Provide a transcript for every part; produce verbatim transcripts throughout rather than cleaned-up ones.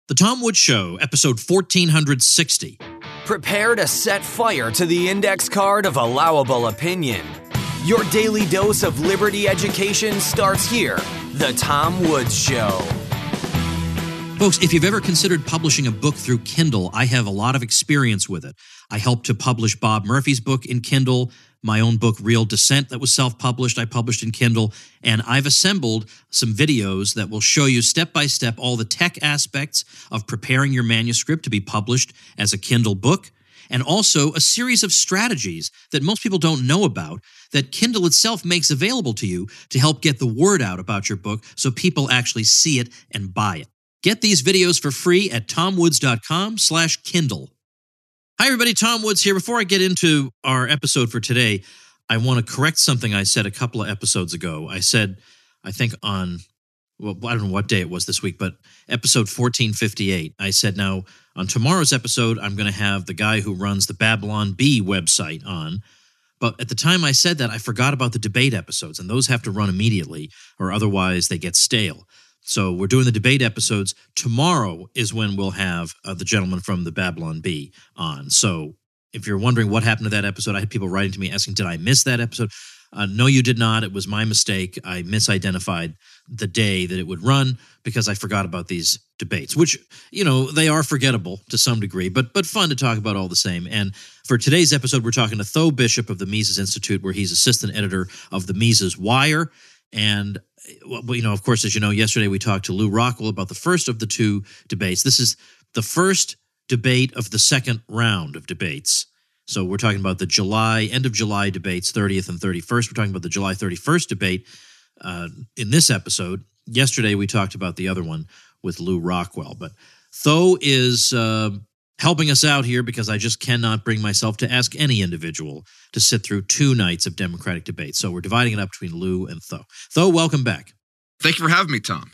The Tom Woods Show, episode fourteen sixty. Prepare to set fire to the index card of allowable opinion. Your daily dose of liberty education starts here. The Tom Woods Show. Folks, if you've ever considered publishing a book through Kindle, I have a lot of experience with it. I helped to publish Bob Murphy's book in Kindle, my own book, Real Descent, that was self-published, I published in Kindle, and I've assembled some videos that will show you step-by-step all the tech aspects of preparing your manuscript to be published as a Kindle book, and also a series of strategies that most people don't know about that Kindle itself makes available to you to help get the word out about your book so people actually see it and buy it. Get these videos for free at tomwoods.com slash Kindle. Hi, everybody. Tom Woods here. Before I get into our episode for today, I want to correct something I said a couple of episodes ago. I said, I think on, well, I don't know what day it was this week, but episode fourteen fifty-eight, I said, now, on tomorrow's episode, I'm going to have the guy who runs the Babylon Bee website on. But at the time I said that, I forgot about the debate episodes, and those have to run immediately, or otherwise they get stale. So we're doing the debate episodes. Tomorrow is when we'll have uh, the gentleman from the Babylon Bee on. So if you're wondering what happened to that episode, I had people writing to me asking, did I miss that episode? Uh, no, you did not. It was my mistake. I misidentified the day that it would run because I forgot about these debates, which, you know, they are forgettable to some degree, but but fun to talk about all the same. And for today's episode, we're talking to Tho Bishop of the Mises Institute, where he's assistant editor of the Mises Wire. And, well, you know, of course, as you know, yesterday we talked to Lew Rockwell about the first of the two debates. This is the first debate of the second round of debates. So we're talking about the July, end of July debates, thirtieth and thirty-first. We're talking about the July thirty-first debate uh, in this episode. Yesterday we talked about the other one with Lew Rockwell. But Tho is uh, helping us out here because I just cannot bring myself to ask any individual to sit through two nights of Democratic debate. So we're dividing it up between Lew and Tho. Tho, welcome back. Thank you for having me, Tom.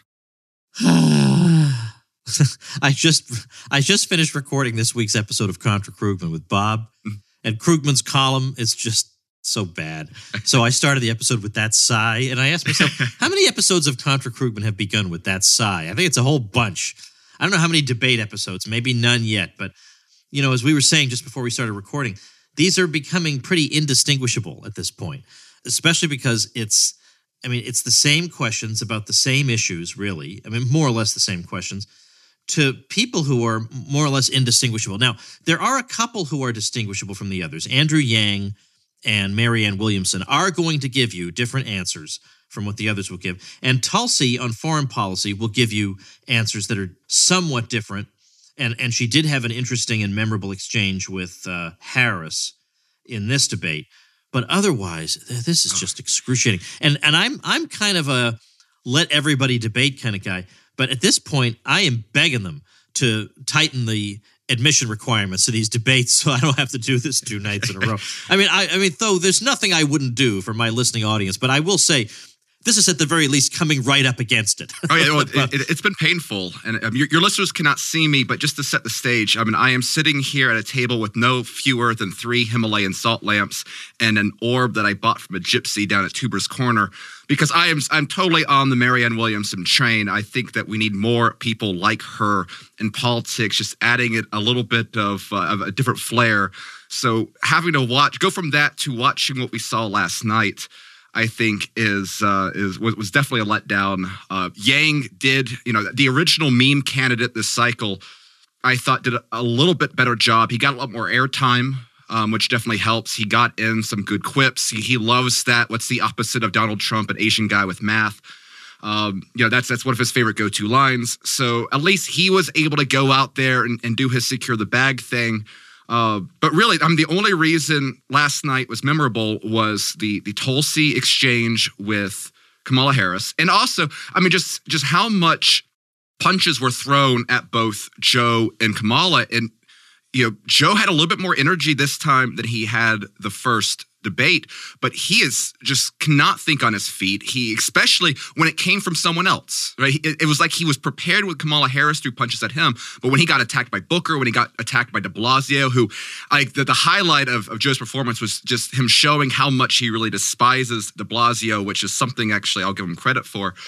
I just I just finished recording this week's episode of Contra Krugman with Bob, and Krugman's column is just so bad. So I started the episode with that sigh, and I asked myself, how many episodes of Contra Krugman have begun with that sigh? I think it's a whole bunch. I don't know how many debate episodes, maybe none yet, but, you know, as we were saying just before we started recording, these are becoming pretty indistinguishable at this point, especially because it's, I mean, it's the same questions about the same issues, really. I mean, more or less the same questions, to people who are more or less indistinguishable. Now, there are a couple who are distinguishable from the others. Andrew Yang and Marianne Williamson are going to give you different answers from what the others will give. And Tulsi on foreign policy will give you answers that are somewhat different. And, and she did have an interesting and memorable exchange with uh, Harris in this debate. But otherwise, this is just excruciating. And and I'm I'm kind of a let everybody debate kind of guy. But at this point, I am begging them to tighten the admission requirements to these debates so I don't have to do this two nights in a row. I mean, I, I mean, though there's nothing I wouldn't do for my listening audience, but I will say this is at the very least coming right up against it. Oh yeah, well, it, it, it's been painful, and um, your, your listeners cannot see me, but just to set the stage, I mean, I am sitting here at a table with no fewer than three Himalayan salt lamps and an orb that I bought from a gypsy down at Tuber's Corner, because I am I'm totally on the Marianne Williamson train. I think that we need more people like her in politics, just adding it a little bit of, uh, of a different flair. So having to watch, go from that to watching what we saw last night, I think is uh, is was, was definitely a letdown. Uh, Yang did, you know, the original meme candidate this cycle, I thought did a, a little bit better job. He got a lot more airtime, um, which definitely helps. He got in some good quips. He, he loves that. What's the opposite of Donald Trump, an Asian guy with math? Um, you know, that's that's one of his favorite go-to lines. So at least he was able to go out there and, and do his secure the bag thing. Uh, but really, I mean, the only reason last night was memorable was the the Tulsi exchange with Kamala Harris. And also, I mean, just just how much punches were thrown at both Joe and Kamala. And, you know, Joe had a little bit more energy this time than he had the first debate, but he is just cannot think on his feet. He, especially when it came from someone else, right? It, it was like he was prepared with Kamala Harris threw punches at him, but when he got attacked by Booker, when he got attacked by de Blasio, who like the, the highlight of, of Joe's performance was just him showing how much he really despises de Blasio, which is something actually I'll give him credit for.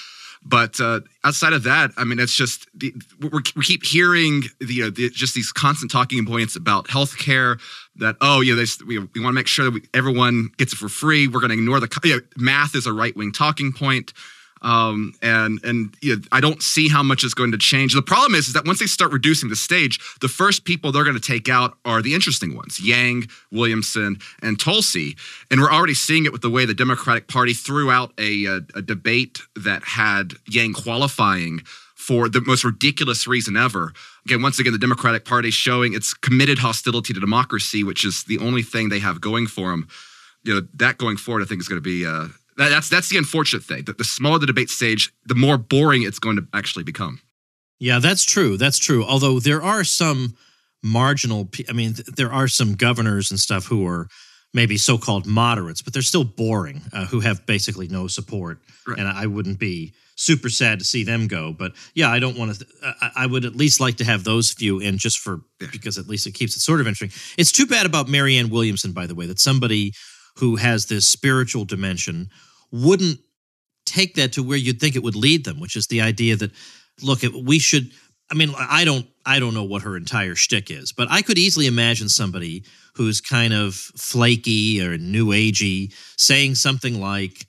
But uh, outside of that, I mean, it's just the, we're, we keep hearing the, you know, the, just these constant talking points about healthcare. That oh, you know, they, we we want to make sure that we, everyone gets it for free. We're going to ignore the you know, math is a right wing talking point. Um, and, and, you know, I don't see how much is going to change. The problem is, is that once they start reducing the stage, the first people they're going to take out are the interesting ones, Yang, Williamson, and Tulsi. And we're already seeing it with the way the Democratic Party threw out a, a, a debate that had Yang qualifying for the most ridiculous reason ever. Again, once again, the Democratic Party showing its committed hostility to democracy, which is the only thing they have going for them. You know, that going forward, I think is going to be, uh, That, that's that's the unfortunate thing. That the smaller the debate stage, the more boring it's going to actually become. Yeah, that's true. That's true. Although there are some marginal, I mean, there are some governors and stuff who are maybe so-called moderates, but they're still boring, uh, who have basically no support. Right. And I wouldn't be super sad to see them go. But yeah, I don't want to, th- I, I would at least like to have those few in just for, yeah. because at least it keeps it sort of interesting. It's too bad about Marianne Williamson, by the way, that somebody who has this spiritual dimension wouldn't take that to where you'd think it would lead them, which is the idea that, look, we should, I mean, I don't I don't know what her entire shtick is, but I could easily imagine somebody who's kind of flaky or new agey saying something like,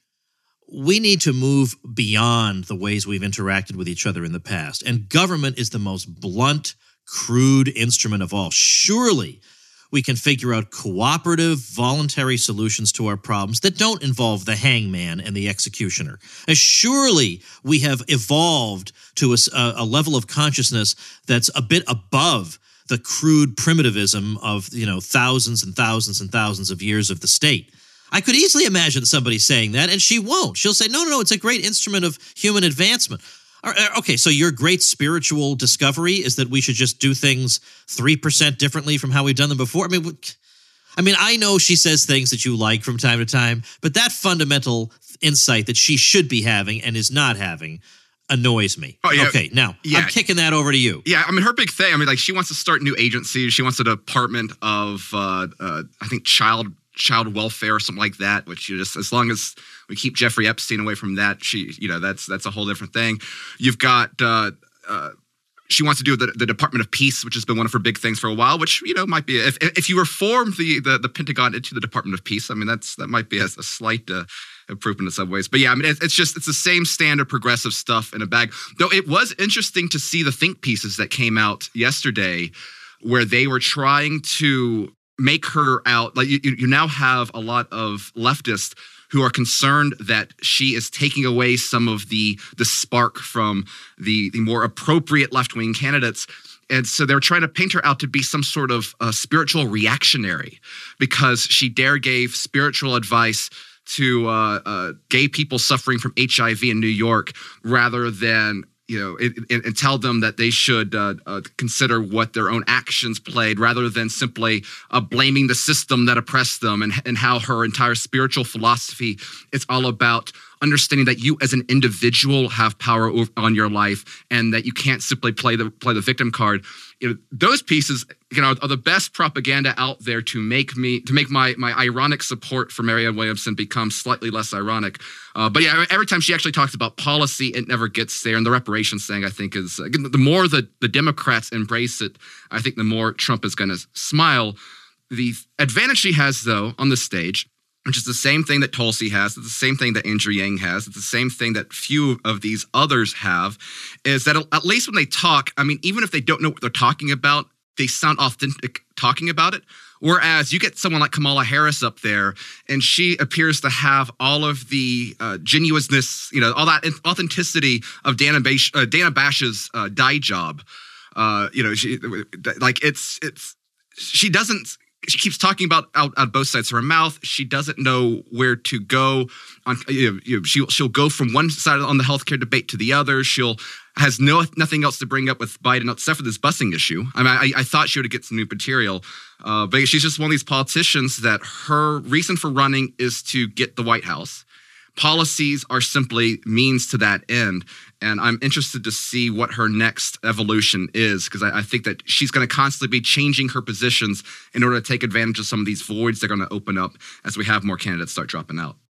we need to move beyond the ways we've interacted with each other in the past. And government is the most blunt, crude instrument of all. Surely we can figure out cooperative, voluntary solutions to our problems that don't involve the hangman and the executioner. As surely we have evolved to a, a level of consciousness that's a bit above the crude primitivism of, you know, thousands and thousands and thousands of years of the state. I could easily imagine somebody saying that, and she won't. She'll say, no, no, no, it's a great instrument of human advancement. Okay, so your great spiritual discovery is that we should just do things three percent differently from how we've done them before? I mean, I mean, I know she says things that you like from time to time, but that fundamental insight that she should be having and is not having annoys me. Oh, yeah. Okay, now, yeah. I'm kicking that over to you. Yeah, I mean, her big thing, I mean, like, she wants to start new agencies. She wants a department of, uh, uh, I think, child child welfare or something like that, which you just, as long as we keep Jeffrey Epstein away from that, she, you know, that's that's a whole different thing. You've got, uh, uh, she wants to do the, the Department of Peace, which has been one of her big things for a while, which, you know, might be, if if you reform the, the, the Pentagon into the Department of Peace, I mean, that's that might be a, a slight uh, improvement in some ways. But yeah, I mean, it's, it's just, it's the same standard progressive stuff in a bag. Though it was interesting to see the think pieces that came out yesterday where they were trying to make her out, like you, you now have a lot of leftists who are concerned that she is taking away some of the the spark from the, the more appropriate left-wing candidates. And so they're trying to paint her out to be some sort of uh, spiritual reactionary because she dare gave spiritual advice to uh, uh, gay people suffering from H I V in New York rather than, you know, it, it, and tell them that they should uh, uh, consider what their own actions played rather than simply uh, blaming the system that oppressed them, and, and how her entire spiritual philosophy is all about understanding that you as an individual have power over, on your life, and that you can't simply play the play the victim card. You know, those pieces, you know, are the best propaganda out there to make me to make my my ironic support for Marianne Williamson become slightly less ironic. Uh, but yeah, every time she actually talks about policy, it never gets there. And the reparations thing, I think, is uh, the more the the Democrats embrace it, I think the more Trump is going to smile. The advantage she has, though, on the stage, which is the same thing that Tulsi has, it's the same thing that Andrew Yang has, it's the same thing that few of these others have, is that at least when they talk, I mean, even if they don't know what they're talking about, they sound authentic talking about it. Whereas you get someone like Kamala Harris up there, and she appears to have all of the uh, genuineness, you know, all that authenticity of Dana, Bash, uh, Dana Bash's uh, dye job. Uh, you know, she, like it's it's she doesn't. She keeps talking about out, out both sides of her mouth. She doesn't know where to go. On, you know, you know, she'll she'll go from one side on the healthcare debate to the other. She'll has no nothing else to bring up with Biden except for this busing issue. I mean, I, I thought she would get some new material, uh, but she's just one of these politicians that her reason for running is to get the White House. Policies are simply means to that end. And I'm interested to see what her next evolution is, because I, I think that she's going to constantly be changing her positions in order to take advantage of some of these voids that are going to open up as we have more candidates start dropping out.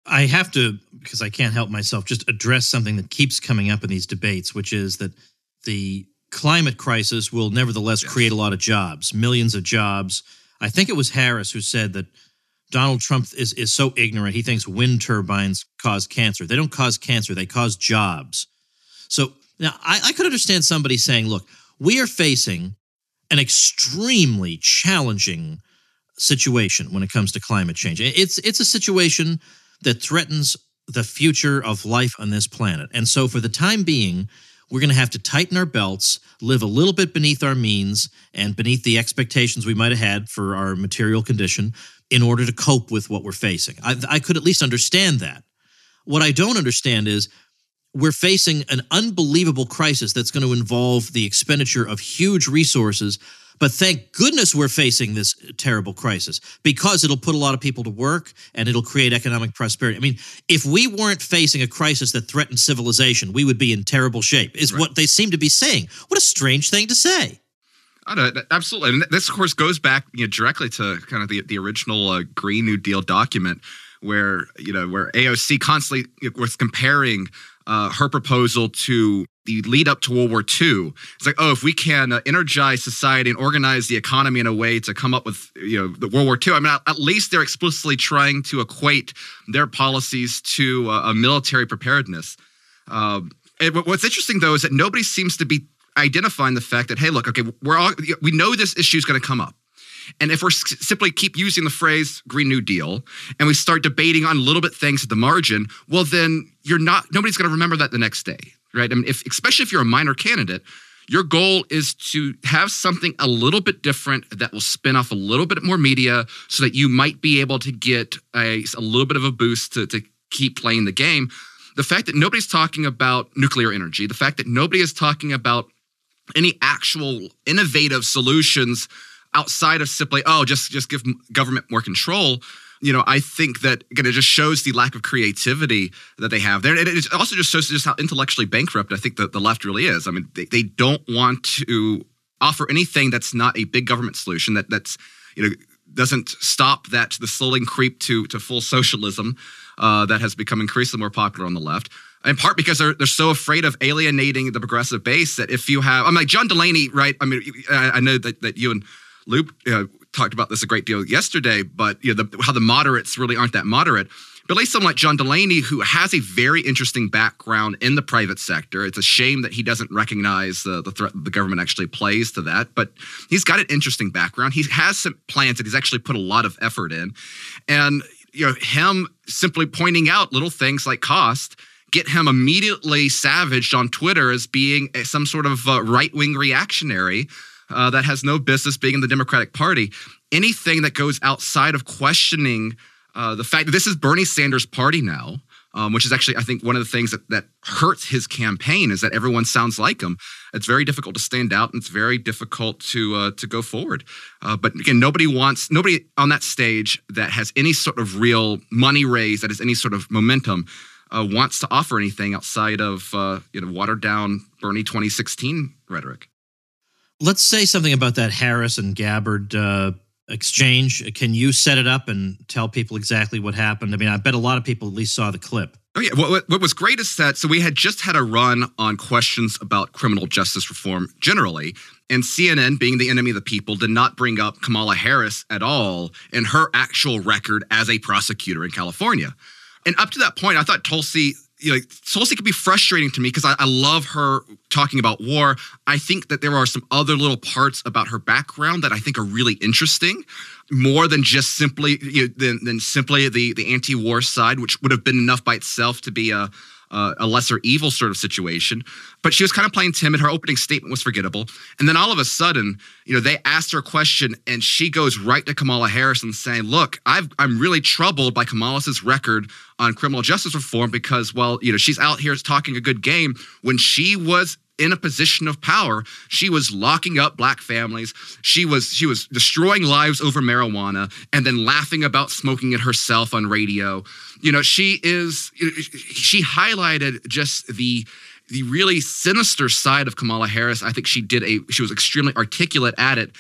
I have to, because I can't help myself, just address something that keeps coming up in these debates, which is that the climate crisis will nevertheless yes. create a lot of jobs, millions of jobs. I think it was Harris who said that Donald Trump is, is so ignorant. He thinks wind turbines cause cancer. They don't cause cancer. They cause jobs. So now I, I could understand somebody saying, look, we are facing an extremely challenging situation when it comes to climate change. It's, it's a situation that threatens the future of life on this planet. And so for the time being, we're going to have to tighten our belts, live a little bit beneath our means and beneath the expectations we might have had for our material condition in order to cope with what we're facing. I, I could at least understand that. What I don't understand is we're facing an unbelievable crisis that's going to involve the expenditure of huge resources. But thank goodness we're facing this terrible crisis because it'll put a lot of people to work and it'll create economic prosperity. I mean, if we weren't facing a crisis that threatened civilization, we would be in terrible shape, is right. what they seem to be saying. What a strange thing to say. I know, absolutely. And this, of course, goes back you know, directly to kind of the, the original uh, Green New Deal document where, you know, where A O C constantly was comparing uh, her proposal to the lead up to World War Two. It's like, oh, if we can uh, energize society and organize the economy in a way to come up with, you know, the World War Two. I mean, at, at least they're explicitly trying to equate their policies to uh, a military preparedness. Um, and what's interesting, though, is that nobody seems to be identifying the fact that, hey, look, okay, we're all we know this issue is going to come up. And if we're s- simply keep using the phrase Green New Deal and we start debating on little bit things at the margin, well, then you're not nobody's going to remember that the next day. Right. I mean, if, especially if you're a minor candidate, your goal is to have something a little bit different that will spin off a little bit more media so that you might be able to get a, a little bit of a boost to, to keep playing the game. The fact that nobody's talking about nuclear energy, the fact that nobody is talking about any actual innovative solutions outside of simply, oh, just, just give government more control. You know, I think that again, it just shows the lack of creativity that they have there. And it also just shows just how intellectually bankrupt I think that the left really is. I mean, they, they don't want to offer anything that's not a big government solution that that's, you know, doesn't stop that the slowing creep to to full socialism uh, that has become increasingly more popular on the left. In part because they're they're so afraid of alienating the progressive base that if you have, I'm like John Delaney, right? I mean, I, I know that, that you and Lou uh, talked about this a great deal yesterday, but you know the, how the moderates really aren't that moderate. But at least someone like John Delaney, who has a very interesting background in the private sector. It's a shame that he doesn't recognize the, the threat that the government actually plays to that. But he's got an interesting background. He has some plans that he's actually put a lot of effort in. And you know, him simply pointing out little things like cost get him immediately savaged on Twitter as being a, some sort of uh, right-wing reactionary uh, that has no business being in the Democratic Party. Anything that goes outside of questioning uh, the fact that this is Bernie Sanders' party now, um, which is actually, I think, one of the things that, that hurts his campaign is that everyone sounds like him. It's very difficult to stand out, and it's very difficult to uh, to go forward. Uh, but again, nobody wants, nobody on that stage that has any sort of real money raised, that has any sort of momentum, Uh, wants to offer anything outside of uh, you know watered down Bernie twenty sixteen rhetoric. Let's say something about that Harris and Gabbard uh, exchange. Can you set it up and tell people exactly what happened? I mean, I bet a lot of people at least saw the clip. Oh yeah, what, what was great is that so we had just had a run on questions about criminal justice reform generally, and C N N, being the enemy of the people, did not bring up Kamala Harris at all in her actual record as a prosecutor in California. And up to that point, I thought Tulsi, you know, Tulsi could be frustrating to me because I, I love her talking about war. I think that there are some other little parts about her background that I think are really interesting, more than just simply, you know, than, than simply the the anti-war side, which would have been enough by itself to be a Uh, a lesser evil sort of situation. But she was kind of playing timid. Her opening statement was forgettable. And then all of a sudden, you know, they asked her a question and she goes right to Kamala Harris and saying, look, I've, I'm really troubled by Kamala's record on criminal justice reform because, well, you know, she's out here talking a good game. When she was in a position of power, she was locking up black families. She was she was destroying lives over marijuana and then laughing about smoking it herself on radio. You know, she is she highlighted just the the really sinister side of Kamala Harris. I think she did a she was extremely articulate at it.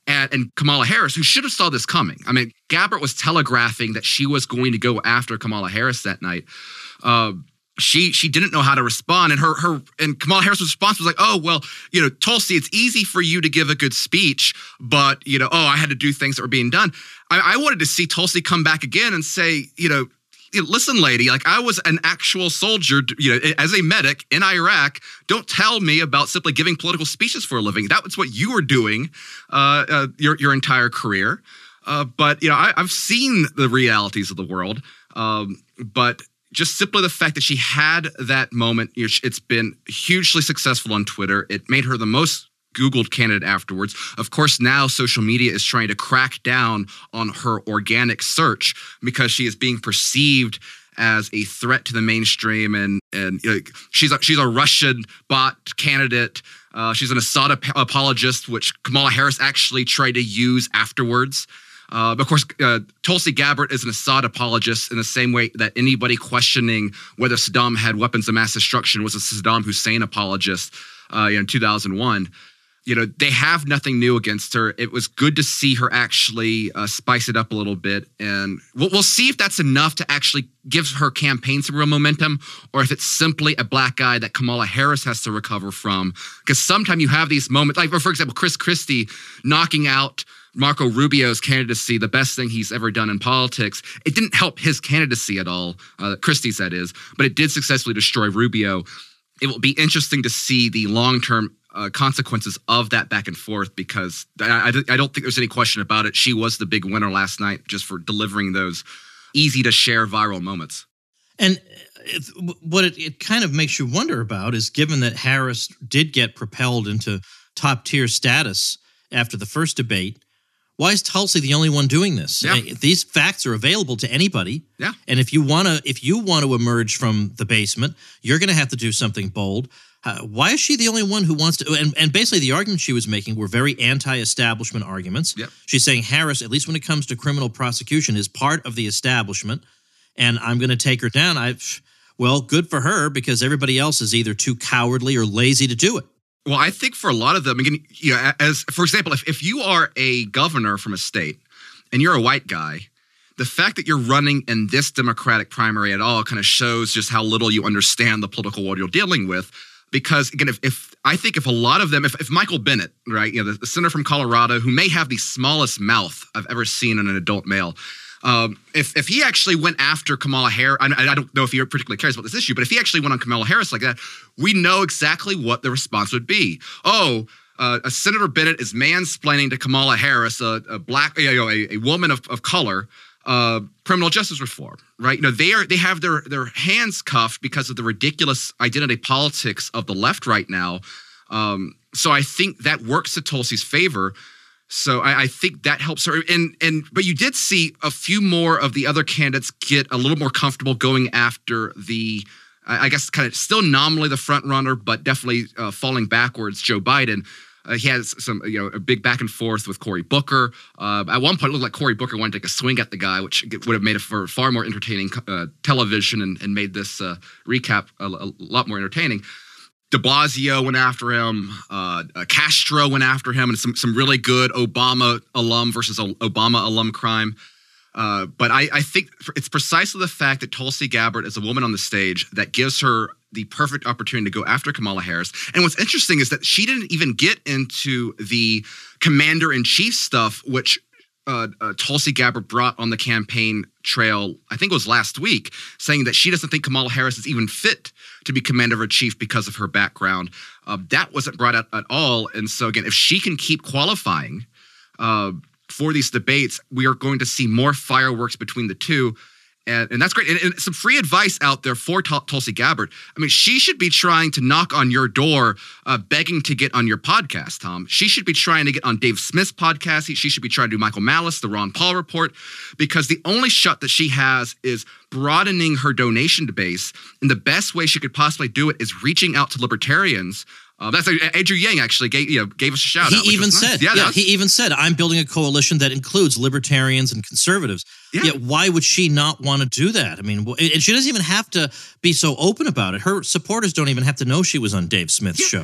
And, and Kamala Harris, who should have saw this coming. I mean, Gabbard was telegraphing that she was going to go after Kamala Harris that night. Uh, she she didn't know how to respond, and her her and Kamala Harris' response was like, "Oh well, you know, Tulsi, it's easy for you to give a good speech, but you know, oh, I had to do things that were being done." I, I wanted to see Tulsi come back again and say, you know, listen, lady, like I was an actual soldier, you know, as a medic in Iraq. Don't tell me about simply giving political speeches for a living. That was what you were doing uh, uh, your your entire career. Uh, but you know, I, I've seen the realities of the world. Um, but just simply the fact that she had that moment, you know, it's been hugely successful on Twitter. It made her the most Googled candidate afterwards. Of course, now social media is trying to crack down on her organic search because she is being perceived as a threat to the mainstream, and and you know, she's a, she's a Russian bot candidate. Uh, she's an Assad ap- apologist, which Kamala Harris actually tried to use afterwards. Uh, of course, uh, Tulsi Gabbard is an Assad apologist in the same way that anybody questioning whether Saddam had weapons of mass destruction was a Saddam Hussein apologist uh, in two thousand one. You know, they have nothing new against her. It was good to see her actually uh, spice it up a little bit. And we'll, we'll see if that's enough to actually give her campaign some real momentum, or if it's simply a black eye that Kamala Harris has to recover from. Because sometimes you have these moments, like, for example, Chris Christie knocking out Marco Rubio's candidacy, the best thing he's ever done in politics. It didn't help his candidacy at all, uh, Christie's that is, but it did successfully destroy Rubio. It will be interesting to see the long-term uh, consequences of that back and forth, because I, I, I don't think there's any question about it. She was the big winner last night just for delivering those easy-to-share viral moments. And it, what it, it kind of makes you wonder about is, given that Harris did get propelled into top-tier status after the first debate, why is Tulsi the only one doing this? Yeah. These facts are available to anybody. Yeah. And if you want to if you want to emerge from the basement, you're going to have to do something bold. Uh, why is she the only one who wants to? And, and basically the arguments she was making were very anti-establishment arguments. Yep. She's saying Harris, at least when it comes to criminal prosecution, is part of the establishment, and I'm going to take her down. I, well, good for her, because everybody else is either too cowardly or lazy to do it. Well, I think for a lot of them, again, you know, as for example, if, if you are a governor from a state and you're a white guy, the fact that you're running in this Democratic primary at all kind of shows just how little you understand the political world you're dealing with. Because again, if, if I think if a lot of them, if, if Michael Bennet, right, you know, the, the senator from Colorado, who may have the smallest mouth I've ever seen in an adult male, Um, if if he actually went after Kamala Harris, I, I don't know if he particularly cares about this issue, but if he actually went on Kamala Harris like that, we know exactly what the response would be. Oh, uh, a Senator Bennett is mansplaining to Kamala Harris, a, a black, you know, a, a woman of, of color, uh, criminal justice reform, right? You know, they are they have their their hands cuffed because of the ridiculous identity politics of the left right now. Um, so I think that works to Tulsi's favor. So I, I think that helps her. And and but you did see a few more of the other candidates get a little more comfortable going after the, I guess, kind of still nominally the front runner, but definitely uh, falling backwards, Joe Biden. Uh, he has some, you know, a big back and forth with Cory Booker. Uh, at one point, it looked like Cory Booker wanted to take a swing at the guy, which would have made it for far more entertaining uh, television and, and made this uh, recap a, a lot more entertaining. De Blasio went after him. Uh, uh, Castro went after him, and some some really good Obama alum versus Obama alum crime. Uh, but I, I think it's precisely the fact that Tulsi Gabbard is a woman on the stage that gives her the perfect opportunity to go after Kamala Harris. And what's interesting is that she didn't even get into the commander-in-chief stuff, which uh, uh, Tulsi Gabbard brought on the campaign trail, I think it was last week, saying that she doesn't think Kamala Harris is even fit to be commander-in-chief because of her background. Uh, that wasn't brought out at all. And so, again, if she can keep qualifying uh, for these debates, we are going to see more fireworks between the two. And, and that's great. And, and some free advice out there for Tul- Tulsi Gabbard. I mean, she should be trying to knock on your door, uh, begging to get on your podcast, Tom. She should be trying to get on Dave Smith's podcast. He, she should be trying to do Michael Malice, the Ron Paul Report, because the only shot that she has is broadening her donation base. And the best way she could possibly do it is reaching out to libertarians. Uh, that's like, Andrew Yang actually gave, you know, gave us a shout he out. He even nice. said, yeah, yeah, was, he even said, I'm building a coalition that includes libertarians and conservatives. Yeah. Yet why would she not want to do that? I mean, and she doesn't even have to be so open about it. Her supporters don't even have to know she was on Dave Smith's yeah. show.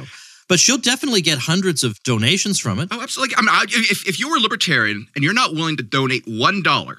But she'll definitely get hundreds of donations from it. Oh, absolutely. I mean, I, if, if you're a libertarian and you're not willing to donate one dollar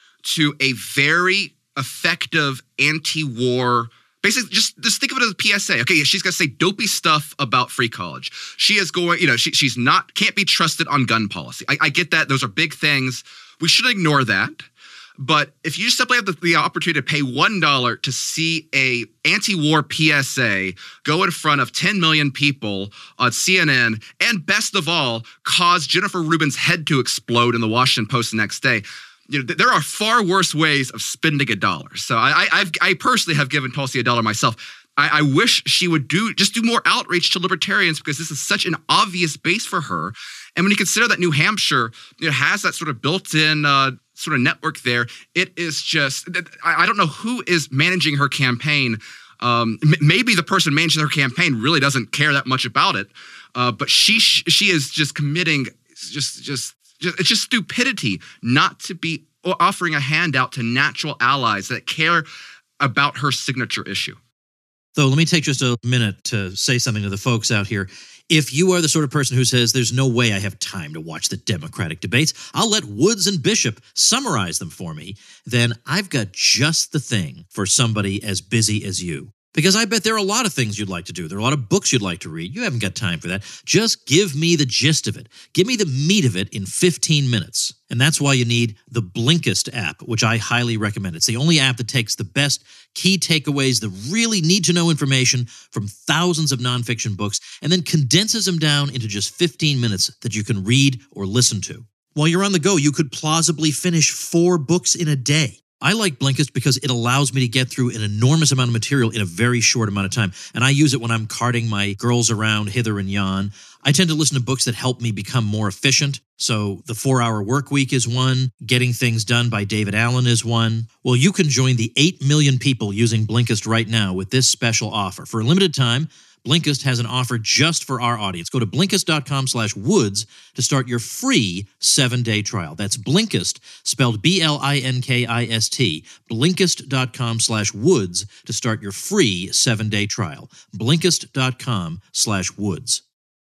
to a very effective anti-war, basically just, just think of it as a P S A. Okay, she's going to say dopey stuff about free college. She is going, you know, she, she's not, can't be trusted on gun policy. I, I get that. Those are big things. We should ignore that. But if you simply have the, the opportunity to pay one dollar to see a anti-war P S A go in front of ten million people on C N N, and best of all, cause Jennifer Rubin's head to explode in the Washington Post the next day, you know, th- there are far worse ways of spending a dollar. So I, I, I've, I personally have given Tulsi a dollar myself. I, I wish she would do just do more outreach to libertarians, because this is such an obvious base for her. And when you consider that New Hampshire, you know, has that sort of built-in uh, sort of network there, it is just, I, I don't know who is managing her campaign. Um, m- maybe the person managing her campaign really doesn't care that much about it, uh, but she she is just committing just just just it's just stupidity not to be offering a handout to natural allies that care about her signature issue. Though, let me take just a minute to say something to the folks out here. If you are the sort of person who says, there's no way I have time to watch the Democratic debates, I'll let Woods and Bishop summarize them for me, then I've got just the thing for somebody as busy as you. Because I bet there are a lot of things you'd like to do. There are a lot of books you'd like to read. You haven't got time for that. Just give me the gist of it. Give me the meat of it in fifteen minutes. And that's why you need the Blinkist app, which I highly recommend. It's the only app that takes the best key takeaways, the really need-to-know information from thousands of nonfiction books, and then condenses them down into just fifteen minutes that you can read or listen to. While you're on the go, you could plausibly finish four books in a day. I like Blinkist because it allows me to get through an enormous amount of material in a very short amount of time. And I use it when I'm carting my girls around hither and yon. I tend to listen to books that help me become more efficient. So The four-Hour Work Week is one. Getting Things Done by David Allen is one. Well, you can join the eight million people using Blinkist right now with this special offer. For a limited time, Blinkist has an offer just for our audience. Go to Blinkist.com slash Woods to start your free seven-day trial. That's Blinkist, spelled B L I N K I S T. Blinkist.com slash Woods to start your free seven-day trial. Blinkist.com slash Woods.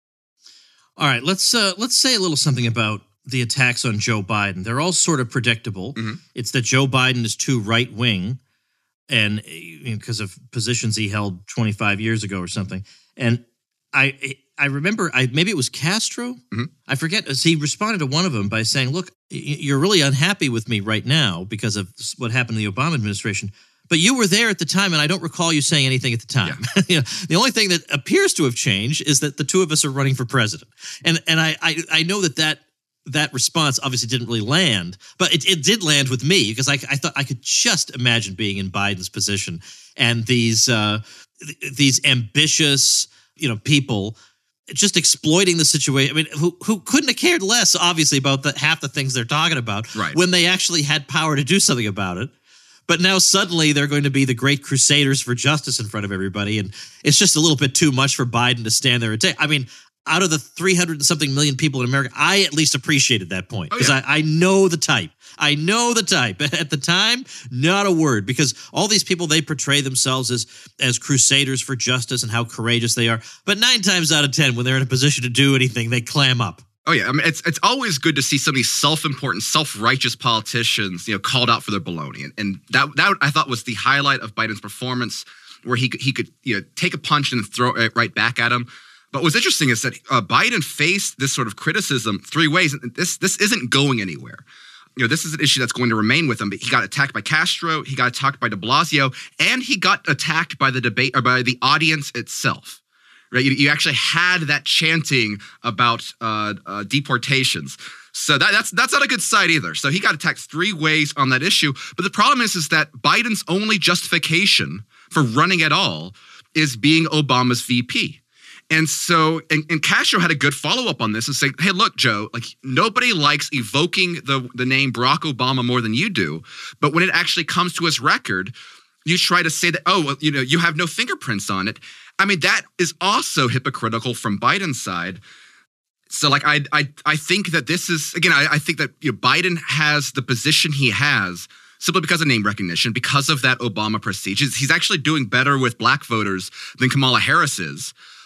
All right, let's uh, let's say a little something about the attacks on Joe Biden. They're all sort of predictable. Mm-hmm. It's that Joe Biden is too right-wing, and because of positions he held twenty-five years ago or something. And I I remember, I maybe it was Castro? Mm-hmm. I forget. As he responded to one of them by saying, look, you're really unhappy with me right now because of what happened in the Obama administration. But you were there at the time, and I don't recall you saying anything at the time. Yeah. You know, the only thing that appears to have changed is that the two of us are running for president. And and I I, I know that that that response obviously didn't really land, but it, it did land with me because I, I thought I could just imagine being in Biden's position and these uh, th- these ambitious, you know, people just exploiting the situation. I mean, who who couldn't have cared less, obviously, about the, half the things they're talking about right. when they actually had power to do something about it. But now suddenly they're going to be the great crusaders for justice in front of everybody, and it's just a little bit too much for Biden to stand there and take. I mean, out of the three hundred and something million people in America, I at least appreciated that point because oh, yeah. I, I know the type. I know the type. At the time, not a word, because all these people, they portray themselves as, as crusaders for justice and how courageous they are. But nine times out of ten, when they're in a position to do anything, they clam up. Oh, yeah. I mean, it's it's always good to see some of these self-important, self-righteous politicians, you know, called out for their baloney. And, and that, that, I thought, was the highlight of Biden's performance, where he could, he could you know, take a punch and throw it right back at him. But what's interesting is that uh, Biden faced this sort of criticism three ways. And this this isn't going anywhere. You know, this is an issue that's going to remain with him. But he got attacked by Castro, he got attacked by de Blasio, and he got attacked by the debate or by the audience itself. Right, you, you actually had that chanting about uh, uh, deportations, so that, that's that's not a good side either. So he got attacked three ways on that issue. But the problem is, is that Biden's only justification for running at all is being Obama's V P. And so, and, and Castro had a good follow-up on this and say, hey, look, Joe, like nobody likes evoking the, the name Barack Obama more than you do. But when it actually comes to his record, you try to say that, oh, well, you know, you have no fingerprints on it. I mean, that is also hypocritical from Biden's side. So, like, I I I think that this is, again, I, I think that you know, Biden has the position he has simply because of name recognition, because of that Obama prestige. He's, he's actually doing better with black voters than Kamala Harris is.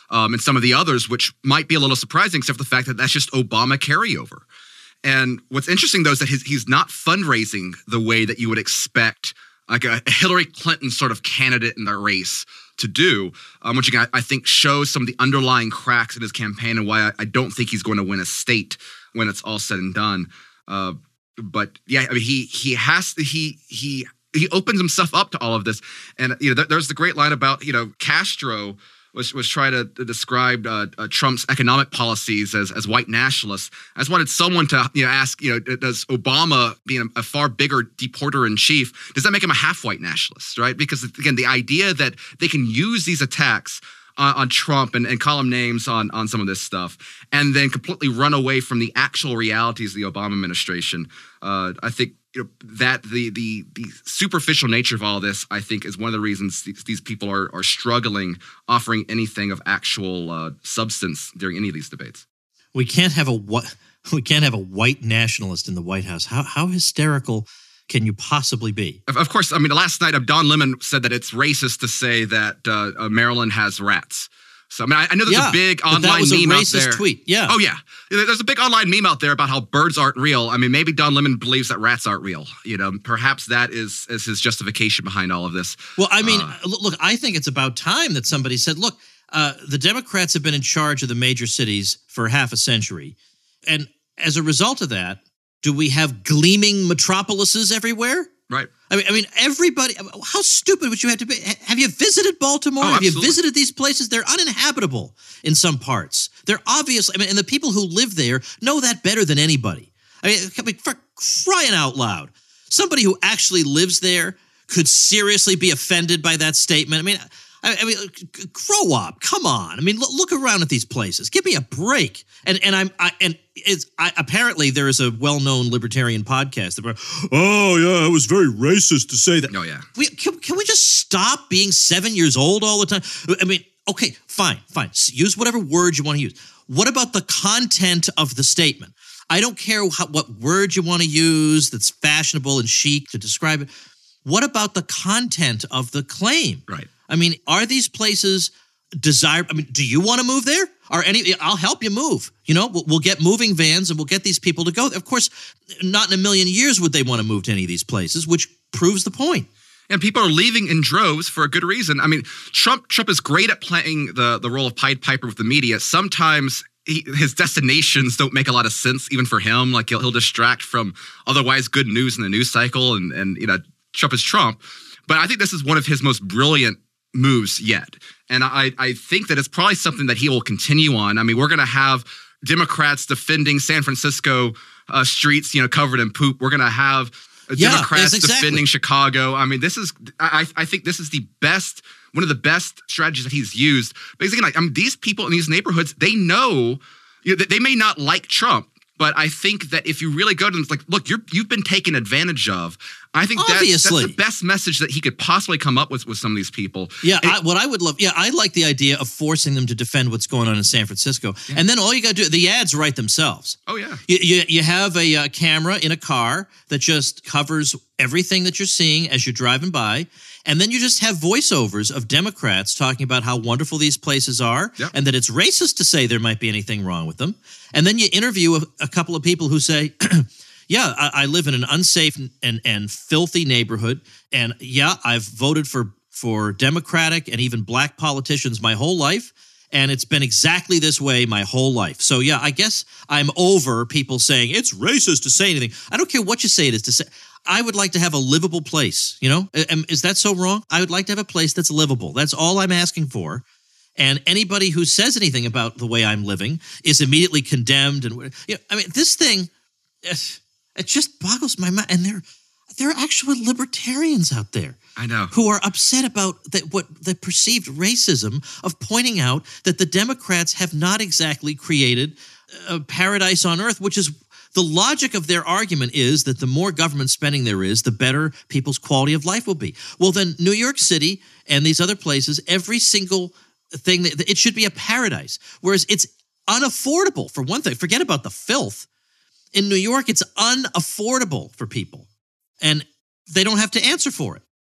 um, and some of the others, which might be a little surprising, except for the fact that that's just Obama carryover. And what's interesting, though, is that his, he's not fundraising the way that you would expect like a Hillary Clinton sort of candidate in the race to do, um, which again, I think shows some of the underlying cracks in his campaign and why I, I don't think he's going to win a state when it's all said and done. Uh, but yeah, I mean, he he has to, he he he opens himself up to all of this, and you know, there, there's the great line about you know Castro was was trying to, to describe uh, uh, Trump's economic policies as as white nationalists. I just wanted someone to you know ask you know does Obama being a, a far bigger deporter in chief, does that make him a half white nationalist, right? Because again, the idea that they can use these attacks uh, on Trump and, and call him names on on some of this stuff, and then completely run away from the actual realities of the Obama administration. Uh, I think. You know, that the the the superficial nature of all this, I think, is one of the reasons these, these people are are struggling offering anything of actual uh, substance during any of these debates. We can't have a we can't have a white nationalist in the White House. How how hysterical can you possibly be? Of, of course, I mean, last night Don Lemon said that it's racist to say that uh, uh, Maryland has rats. So I mean, I, I know there's yeah, a big but online that was meme a out racist there. Tweet. Yeah. Oh yeah, there's a big online meme out there about how birds aren't real. I mean, maybe Don Lemon believes that rats aren't real. You know, perhaps that is is his justification behind all of this. Well, I mean, uh, look, I think it's about time that somebody said, look, uh, the Democrats have been in charge of the major cities for half a century, and as a result of that, do we have gleaming metropolises everywhere? Right. I mean, I mean, everybody. How stupid would you have to be? Have you visited Baltimore? Oh, have you absolutely. visited these places? They're uninhabitable in some parts. They're obviously. I mean, and the people who live there know that better than anybody. I mean, I mean, for crying out loud, somebody who actually lives there could seriously be offended by that statement. I mean, I, I mean, grow up. Come on. I mean, look, look around at these places. Give me a break. And and I'm I, and it's I, apparently there is a well-known libertarian podcast that, oh yeah, it was very racist to say that. Oh yeah. We, can, can we just stop being seven years old all the time? I mean, okay, fine, fine. Use whatever word you want to use. What about the content of the statement? I don't care how, what word you want to use that's fashionable and chic to describe it. What about the content of the claim? Right. I mean, are these places desired? I mean, do you want to move there? Are any? I'll help you move. You know, we'll, we'll get moving vans and we'll get these people to go. Of course, not in a million years would they want to move to any of these places, which proves the point. And people are leaving in droves for a good reason. I mean, Trump Trump is great at playing the, the role of Pied Piper with the media. Sometimes he, his destinations don't make a lot of sense, even for him. Like he'll, he'll distract from otherwise good news in the news cycle. And, and, you know, Trump is Trump. But I think this is one of his most brilliant moves yet. And I, I think that it's probably something that he will continue on. I mean, we're going to have Democrats defending San Francisco uh, streets, you know, covered in poop. We're going to have Yeah, Democrats yes, exactly. defending Chicago. I mean, this is, I, I think this is the best, one of the best strategies that he's used. Basically, like, I mean, these people in these neighborhoods, they know, you know, they may not like Trump, but I think that if you really go to them, it's like, look, you're, you've been taken advantage of. I think that's, that's Obviously. the best message that he could possibly come up with with some of these people. Yeah, And- I, what I would love, yeah, I like the idea of forcing them to defend what's going on in San Francisco. And then all you got to do, the ads write themselves. oh, yeah. You, you, you have a uh, camera in a car that just covers everything that you're seeing as you're driving by. And then you just have voiceovers of Democrats talking about how wonderful these places are Yep. and that it's racist to say there might be anything wrong with them. And then you interview a, a couple of people who say, yeah, I, I live in an unsafe and, and filthy neighborhood. And yeah, I've voted for, for Democratic and even black politicians my whole life. And it's been exactly this way my whole life. So yeah, I guess I'm over people saying it's racist to say anything. I don't care what you say it is to say. I would like to have a livable place, you know? Am- Is that so wrong? I would like to have a place that's livable. That's all I'm asking for. And anybody who says anything about the way I'm living is immediately condemned. And you know, I mean, this thing, it, it just boggles my mind. And there, there are actual libertarians out there. I know. Who are upset about that what the perceived racism of pointing out that the Democrats have not exactly created a paradise on earth, which is the logic of their argument is that the more government spending there is, the better people's quality of life will be. Well, then New York City and these other places, every single thing, that it should be a paradise, whereas it's unaffordable for one thing. Forget about the filth. In New York, it's unaffordable for people, and they don't have to answer for it.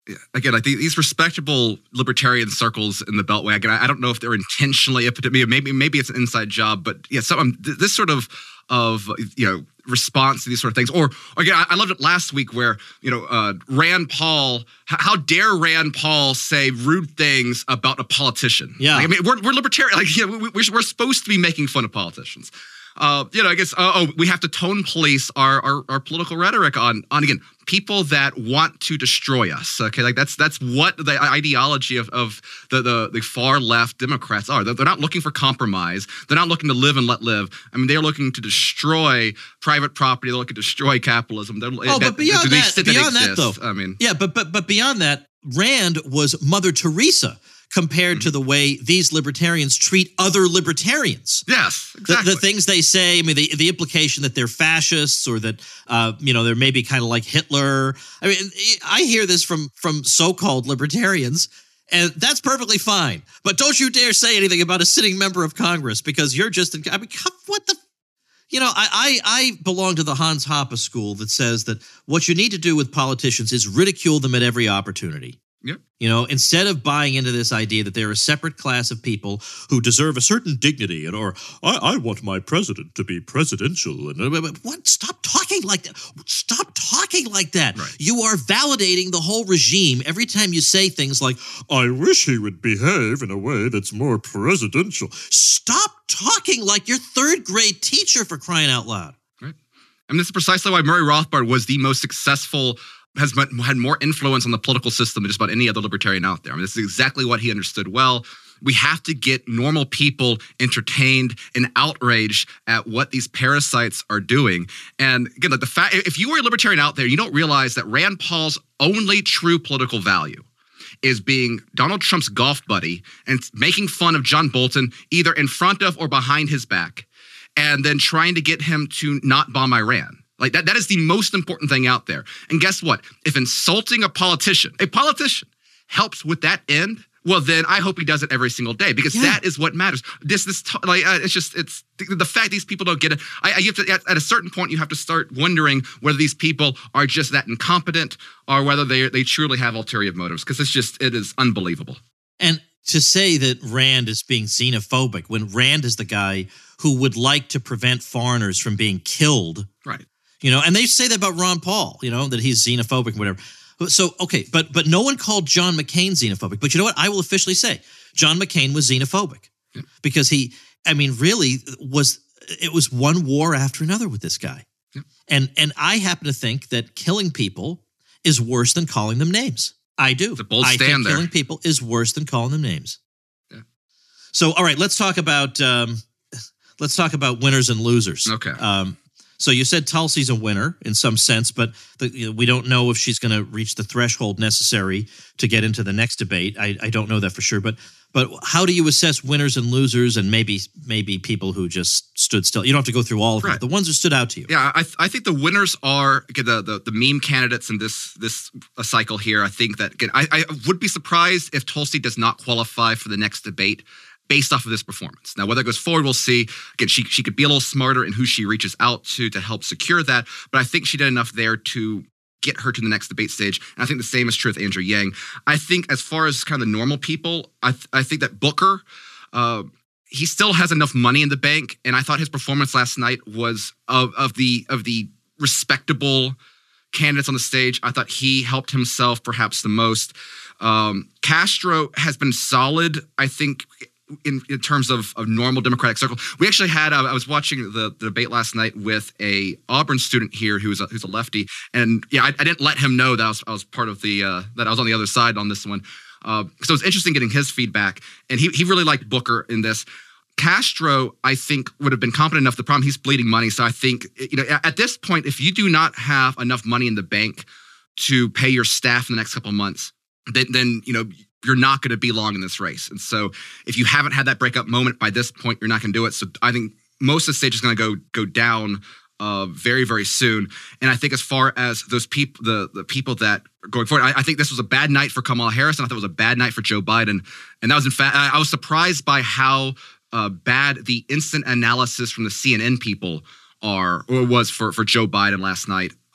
again, like these respectable libertarian circles in the Beltway, again, I don't know if they're intentionally, maybe maybe it's an inside job, but yeah, so um, this sort of of you know response to these sort of things. Or again, I, I loved it last week where you know uh, Rand Paul, how dare Rand Paul say rude things about a politician? Yeah, like, I mean, we're we're libertarian, like you know, we, we're we're supposed to be making fun of politicians. Uh, you know, I guess, uh, oh, we have to tone police our, our, our political rhetoric on, on, again, people that want to destroy us. Okay, like that's that's what the ideology of, of the, the, the far left Democrats are. They're, they're not looking for compromise. They're not looking to live and let live. I mean, they're looking to destroy private property. They're looking to destroy capitalism. They're, oh, but beyond that, that, beyond that, though, I mean, yeah, but but but beyond that, Rand was Mother Teresa compared mm-hmm. to the way these libertarians treat other libertarians. Yes, exactly. The, the things they say, I mean, the, the implication that they're fascists or that, uh, you know, they're maybe kind of like Hitler. I mean, I hear this from from so-called libertarians, and that's perfectly fine. But don't you dare say anything about a sitting member of Congress because you're just, in, I mean, what the, you know, I, I, I belong to the Hans Hoppe school that says that what you need to do with politicians is ridicule them at every opportunity. Yep. You know, instead of buying into this idea that they're a separate class of people who deserve a certain dignity, and or I, I want my president to be presidential, and what? Stop talking like that. Stop talking like that. Right. You are validating the whole regime every time you say things like, "I wish he would behave in a way that's more presidential." Stop talking like your third grade teacher, for crying out loud. Right. I mean, this is precisely why Murray Rothbard was the most successful. Has had more influence on the political system than just about any other libertarian out there. I mean, this is exactly what he understood well. We have to get normal people entertained and outraged at what these parasites are doing. And again, like the fact, if you are a libertarian out there, you don't realize that Rand Paul's only true political value is being Donald Trump's golf buddy and making fun of John Bolton either in front of or behind his back, and then trying to get him to not bomb Iran. Like that, that is the most important thing out there. And guess what? If insulting a politician, a politician helps with that end, well, then I hope he does it every single day because yeah. that is what matters. This, this, like, uh, it's just, it's the, the fact these people don't get it. I, I you have to, at, at a certain point, you have to start wondering whether these people are just that incompetent or whether they they truly have ulterior motives because it's just, it is unbelievable. And to say that Rand is being xenophobic when Rand is the guy who would like to prevent foreigners from being killed. Right. You know, and they say that about Ron Paul, you know, that he's xenophobic, whatever. So, okay, but but no one called John McCain xenophobic. But you know what? I will officially say John McCain was xenophobic yeah. because he, I mean, really was, it was one war after another with this guy. Yeah. And and I happen to think that killing people is worse than calling them names. I do. It's a bold I stand think there. Killing people is worse than calling them names. Yeah. So, all right, let's talk about, um, let's talk about winners and losers. Okay. Um, So you said Tulsi's a winner in some sense, but the, you know, we don't know if she's going to reach the threshold necessary to get into the next debate. I, I don't know that for sure. But but how do you assess winners and losers and maybe maybe people who just stood still? You don't have to go through all of them. Right. The ones who stood out to you. Yeah, I, th- I think the winners are again, the, the the meme candidates in this this uh, cycle here. I think that again, I, I would be surprised if Tulsi does not qualify for the next debate based off of this performance. Now, whether it goes forward, we'll see. Again, she she could be a little smarter in who she reaches out to to help secure that, but I think she did enough there to get her to the next debate stage. And I think the same is true with Andrew Yang. I think as far as kind of the normal people, I th- I think that Booker, uh, he still has enough money in the bank, and I thought his performance last night was of of the of the respectable candidates on the stage. I thought he helped himself perhaps the most. Um, Castro has been solid, I think. In, in terms of, of normal Democratic circle, we actually had. Uh, I was watching the, the debate last night with a Auburn student here who's a, who's a lefty, and yeah, I, I didn't let him know that I was, I was part of the uh, that I was on the other side on this one. Uh, so it's interesting getting his feedback, and he he really liked Booker in this. Castro, I think, would have been competent enough. The problem, he's bleeding money, so I think you know at this point, if you do not have enough money in the bank to pay your staff in the next couple of months, then then you know. You're not going to be long in this race. And so if you haven't had that breakup moment by this point, you're not going to do it. So I think most of the stage is going to go go down uh, very, very soon. And I think as far as those people, the, the people that are going forward, I, I think this was a bad night for Kamala Harris, and I thought it was a bad night for Joe Biden. And that was, in fact, I, I was surprised by how uh, bad the instant analysis from the C N N people are, or was for, for Joe Biden last night.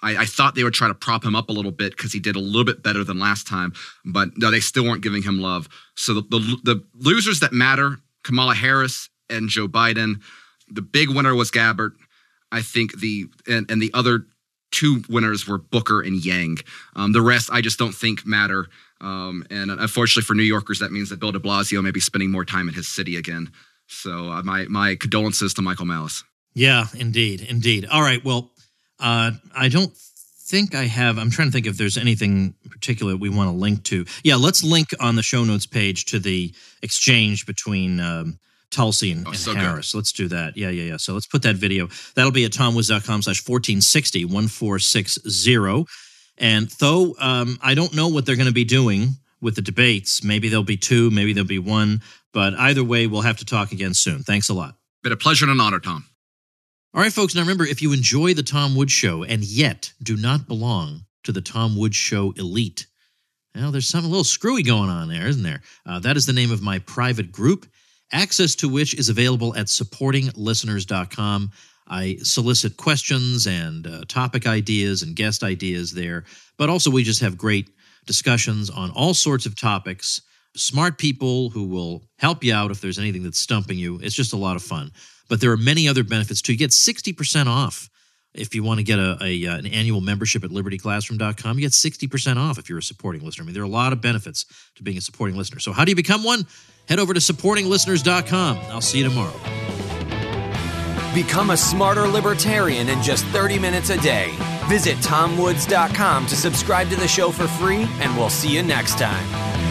I, I thought they would try to prop him up a little bit because he did a little bit better than last time, but no, they still weren't giving him love. So the, the, the losers that matter, Kamala Harris and Joe Biden. The big winner was Gabbard. I think the and, and the other two winners were Booker and Yang. Um, the rest I just don't think matter. Um, and unfortunately for New Yorkers, that means that Bill de Blasio may be spending more time in his city again. So uh, my my condolences to Michael Malice. Yeah, indeed, indeed. All right, well, uh, I don't think I have, I'm trying to think if there's anything particular we want to link to. Yeah, let's link on the show notes page to the exchange between um, Tulsi and, oh, and so Harris. good. Let's do that. Yeah, yeah, yeah. So let's put that video. That'll be at tomwoods.com slash 1460, 1460. And though um, I don't know what they're going to be doing with the debates, maybe there'll be two, maybe there'll be one, but either way, we'll have to talk again soon. Thanks a lot. Been a pleasure and an honor, Tom. All right, folks. Now remember, if you enjoy the Tom Woods Show and yet do not belong to the Tom Woods Show elite, well, there's something a little screwy going on there, isn't there? Uh, that is the name of my private group, access to which is available at supporting listeners dot com. I solicit questions and uh, topic ideas and guest ideas there, but also we just have great discussions on all sorts of topics, smart people who will help you out if there's anything that's stumping you. It's just a lot of fun. But there are many other benefits too. You get sixty percent off if you want to get a, a uh, an annual membership at liberty classroom dot com. You get sixty percent off if you're a supporting listener. I mean, there are a lot of benefits to being a supporting listener. So how do you become one? Head over to supporting listeners dot com. I'll see you tomorrow. Become a smarter libertarian in just thirty minutes a day. Visit tom woods dot com to subscribe to the show for free, and we'll see you next time.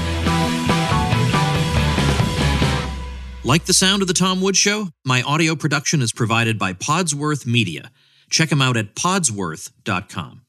Like the sound of the Tom Woods Show? My audio production is provided by Podsworth Media. Check them out at podsworth dot com.